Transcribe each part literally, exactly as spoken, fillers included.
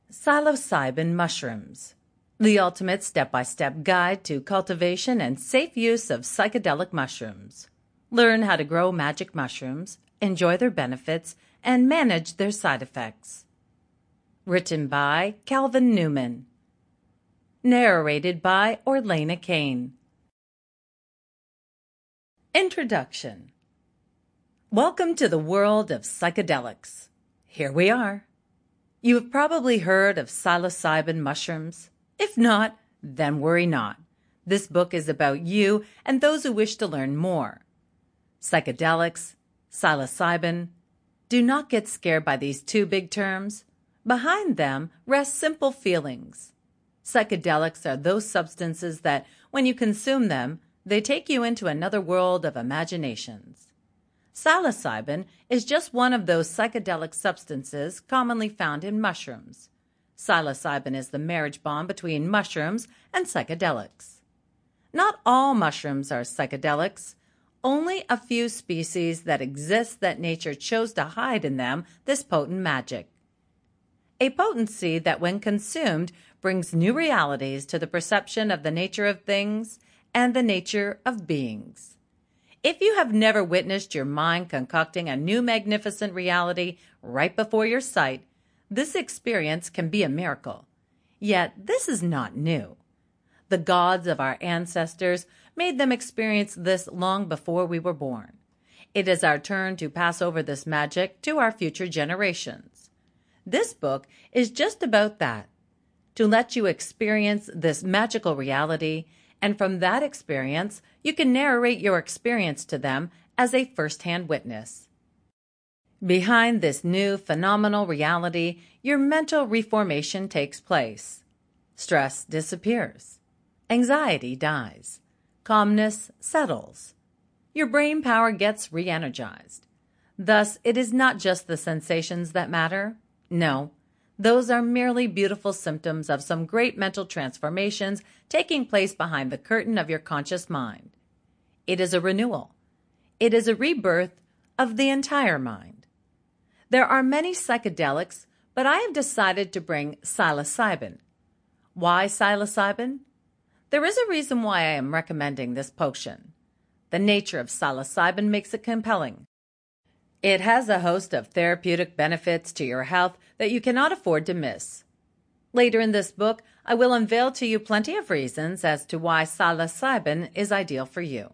Psilocybin mushrooms, the ultimate step-by-step guide to cultivation and safe use of psychedelic mushrooms. Learn how to grow magic mushrooms, enjoy their benefits, and manage their side effects. Written by Calvin Newman. Narrated by Orlena Kane. Introduction. Welcome to the world of psychedelics. Here we are. You have probably heard of psilocybin mushrooms. If not, then worry not. This book is about you and those who wish to learn more. Psychedelics, psilocybin. Do not get scared by these two big terms. Behind them rest simple feelings. Psychedelics are those substances that, when you consume them, they take you into another world of imaginations. Psilocybin is just one of those psychedelic substances commonly found in mushrooms. Psilocybin is the marriage bond between mushrooms and psychedelics. Not all mushrooms are psychedelics. Only a few species that exist that nature chose to hide in them this potent magic. A potency that, when consumed, brings new realities to the perception of the nature of things and the nature of beings. If you have never witnessed your mind concocting a new magnificent reality right before your sight, this experience can be a miracle. Yet this is not new. The gods of our ancestors made them experience this long before we were born. It is our turn to pass over this magic to our future generations. This book is just about that, to let you experience this magical reality, and from that experience, you can narrate your experience to them as a first-hand witness. Behind this new phenomenal reality, your mental reformation takes place. Stress disappears. Anxiety dies. Calmness settles. Your brain power gets re-energized. Thus, it is not just the sensations that matter. No, those are merely beautiful symptoms of some great mental transformations taking place behind the curtain of your conscious mind. It is a renewal. It is a rebirth of the entire mind. There are many psychedelics, but I have decided to bring psilocybin. Why psilocybin? There is a reason why I am recommending this potion. The nature of psilocybin makes it compelling. It has a host of therapeutic benefits to your health that you cannot afford to miss. Later in this book, I will unveil to you plenty of reasons as to why psilocybin is ideal for you.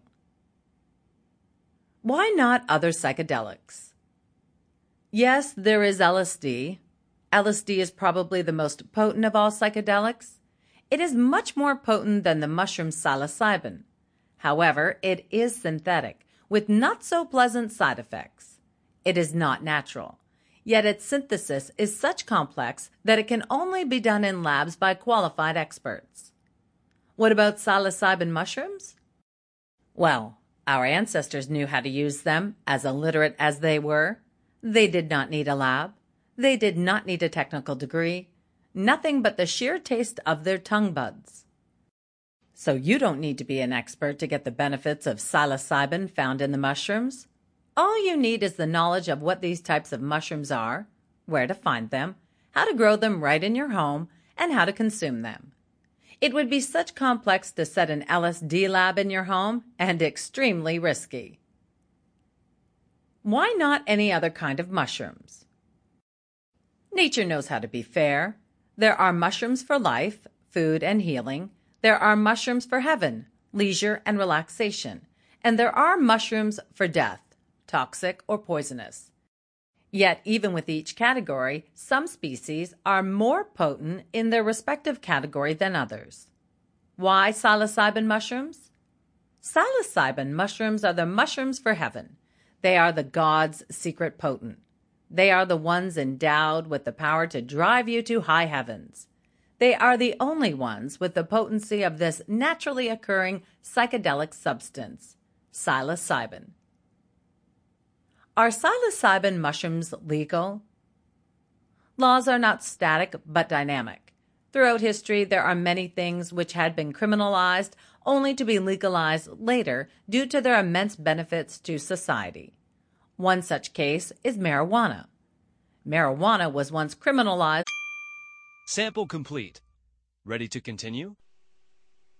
Why not other psychedelics? Yes, there is L S D. L S D is probably the most potent of all psychedelics. It is much more potent than the mushroom psilocybin. However, it is synthetic, with not so pleasant side effects. It is not natural, yet its synthesis is such complex that it can only be done in labs by qualified experts. What about psilocybin mushrooms? Well, our ancestors knew how to use them, as illiterate as they were. They did not need a lab. They did not need a technical degree. Nothing but the sheer taste of their tongue buds. So you don't need to be an expert to get the benefits of psilocybin found in the mushrooms. All you need is the knowledge of what these types of mushrooms are, where to find them, how to grow them right in your home, and how to consume them. It would be such complex to set an L S D lab in your home and extremely risky. Why not any other kind of mushrooms? Nature knows how to be fair. There are mushrooms for life, food, and healing. There are mushrooms for heaven, leisure, and relaxation. And there are mushrooms for death, toxic or poisonous. Yet, even with each category, some species are more potent in their respective category than others. Why psilocybin mushrooms? Psilocybin mushrooms are the mushrooms for heaven. They are the gods' secret potent. They are the ones endowed with the power to drive you to high heavens. They are the only ones with the potency of this naturally occurring psychedelic substance, psilocybin. Are psilocybin mushrooms legal? Laws are not static but dynamic. Throughout history, there are many things which had been criminalized only to be legalized later due to their immense benefits to society. One such case is marijuana. Marijuana was once criminalized Sample complete. Ready to continue?